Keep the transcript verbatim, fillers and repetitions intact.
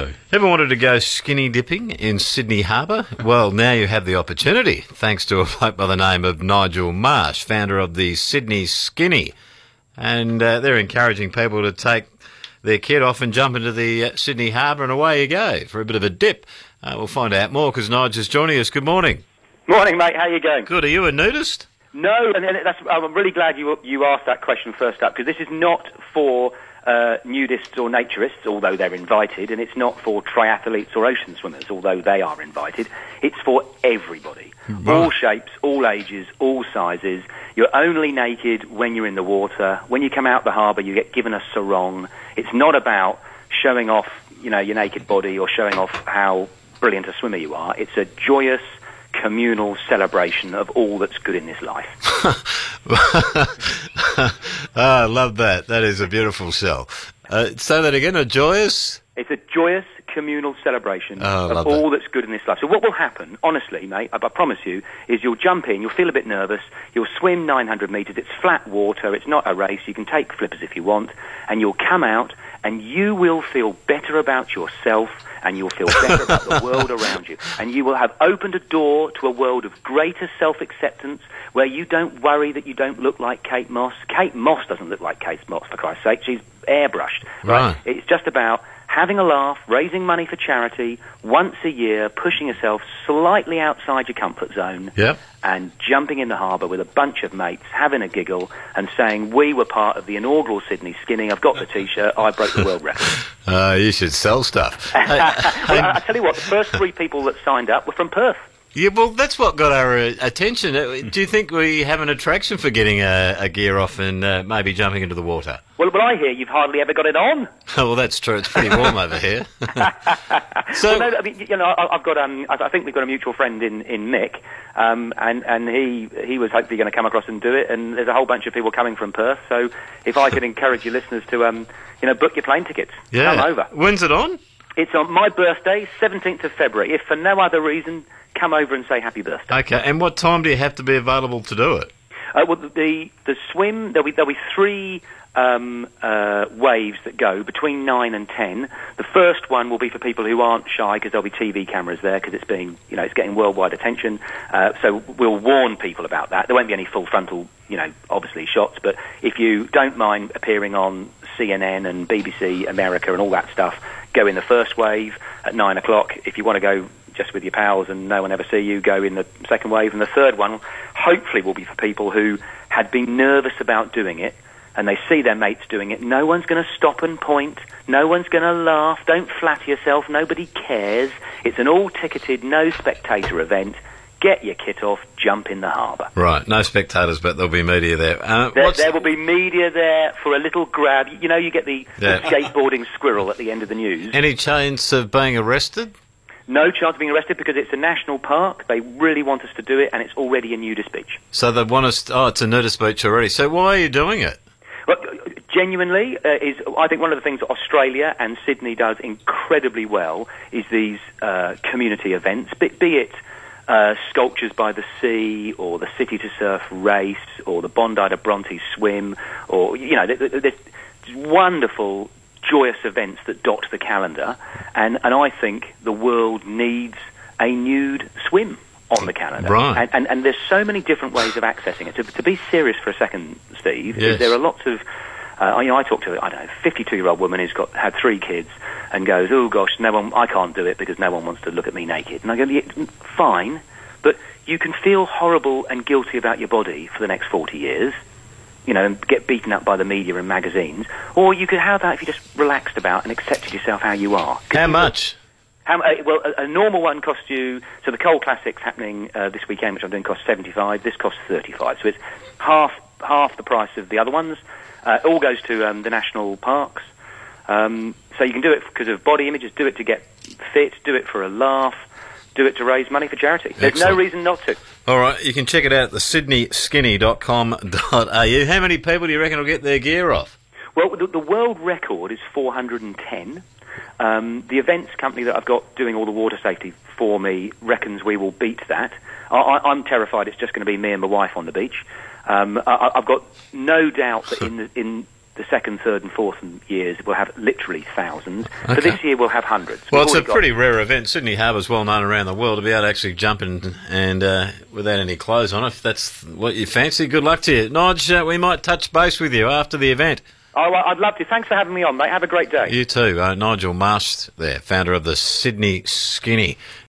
Ever wanted to go skinny dipping in Sydney Harbour? Well, now you have the opportunity, thanks to a bloke by the name of Nigel Marsh, founder of the Sydney Skinny. And uh, they're encouraging people to take their kit off and jump into the uh, Sydney Harbour, and away you go for a bit of a dip. Uh, we'll find out more because Nigel's joining us. Good morning. Morning, mate. How you going? Good. Are you a nudist? No, and that's, I'm really glad you you asked that question first up, because this is not for uh, nudists or naturists, although they're invited, and it's not for triathletes or ocean swimmers, although they are invited. It's for everybody. Right. All shapes, all ages, all sizes. You're only naked when you're in the water. When you come out the harbour, you get given a sarong. It's not about showing off, you know, your naked body or showing off how brilliant a swimmer you are. It's a joyous, communal celebration of all that's good in this life. oh, I love that. That is a beautiful sell. Uh, say that again, a joyous... It's a joyous, communal celebration oh, of all that. that's good in this life. So what will happen, honestly, mate, I, I promise you, is you'll jump in, you'll feel a bit nervous, you'll swim nine hundred metres, it's flat water, it's not a race, you can take flippers if you want, and you'll come out and you will feel better about yourself, and you'll feel better about the world around you. And you will have opened a door to a world of greater self-acceptance, where you don't worry that you don't look like Kate Moss. Kate Moss doesn't look like Kate Moss, for Christ's sake. She's airbrushed. Right? Right. It's just about having a laugh, raising money for charity, once a year, pushing yourself slightly outside your comfort zone, yep. and jumping in the harbour with a bunch of mates, having a giggle, and saying, we were part of the inaugural Sydney Skinny, I've got the T-shirt, I broke the world record. Uh, you should sell stuff. Well, I, I tell you what, the first three people that signed up were from Perth. Yeah, well, that's what got our uh, attention. Do you think we have an attraction for getting a, a gear off and uh, maybe jumping into the water? Well, well, I hear you've hardly ever got it on. Oh, well, that's true. It's pretty warm over here. so, well, no, I mean, you know, I, I've got, um, I think we've got a mutual friend in in Mick, um, and and he he was hopefully going to come across and do it. And there's a whole bunch of people coming from Perth. So, if I could encourage your listeners to, um, you know, book your plane tickets, yeah. come over. When's it on? It's on my birthday, seventeenth of February. If for no other reason, come over and say happy birthday. Okay, and what time do you have to be available to do it? Uh, well, the the swim, there'll be, there'll be three um, uh, waves that go between nine and ten. The first one will be for people who aren't shy, because there'll be T V cameras there, because it's being, you know, it's getting worldwide attention. Uh, so we'll warn people about that. There won't be any full frontal, you know, obviously shots, but if you don't mind appearing on C N N and B B C America and all that stuff, go in the first wave at nine o'clock. If you want to go just with your pals and no one ever see you, go in the second wave. And the third one hopefully will be for people who had been nervous about doing it, and they see their mates doing it. No one's going to stop and point. No one's going to laugh. Don't flatter yourself. Nobody cares. It's an all-ticketed, no-spectator event. Get your kit off, jump in the harbour. Right, no spectators, but there'll be media there. Uh, there, there will be media there for a little grab. You know, you get the, yeah. the skateboarding squirrel at the end of the news. Any chance of being arrested? No chance of being arrested, because it's a national park. They really want us to do it, and it's already a nudist beach. So they want us... To, oh, it's a nudist beach already. So why are you doing it? Well, genuinely, uh, is I think one of the things that Australia and Sydney does incredibly well is these uh, community events, be, be it uh, Sculptures by the Sea, or the City to Surf race, or the Bondi to Bronte swim, or, you know, there's wonderful, joyous events that dot the calendar, and, and I think the world needs a nude swim on the calendar. Right. And, and, and there's so many different ways of accessing it. To, to be serious for a second, Steve, yes. is there are lots of... Uh, you know, I talked to, I don't know, fifty-two-year-old woman who's got had three kids and goes, oh, gosh, no one, I can't do it because no one wants to look at me naked. And I go, yeah, fine, but you can feel horrible and guilty about your body for the next forty years, you know, and get beaten up by the media and magazines, or you could have that if you just relaxed about and accepted yourself how you are. How much? How, uh, well, a, a normal one costs you... So the Coal Classic's happening uh, this weekend, which I'm doing, costs seventy-five. This costs thirty-five. So it's half half the price of the other ones. Uh, it all goes to um, the national parks. Um, so you can do it because of body images, do it to get fit, do it for a laugh, do it to raise money for charity. There's Excellent. no reason not to. All right, you can check it out at the sydney skinny dot com dot a u. How many people do you reckon will get their gear off? Well, the, the world record is four hundred ten. Um, the events company that I've got doing all the water safety for me reckons we will beat that. I, I, I'm terrified it's just going to be me and my wife on the beach. Um, I, I've got no doubt that in the, in the second, third, and fourth years we'll have literally thousands. Okay. For this year, we'll have hundreds. Well, We've it's a already got- pretty rare event. Sydney Harbour's well known around the world. To be able to actually jump in and uh, without any clothes on, if that's what you fancy, good luck to you. Nige, uh, we might touch base with you after the event. Oh, well, I'd love to. Thanks for having me on, mate. Have a great day. You too. Uh, Nigel Marsh there, founder of the Sydney Skinny.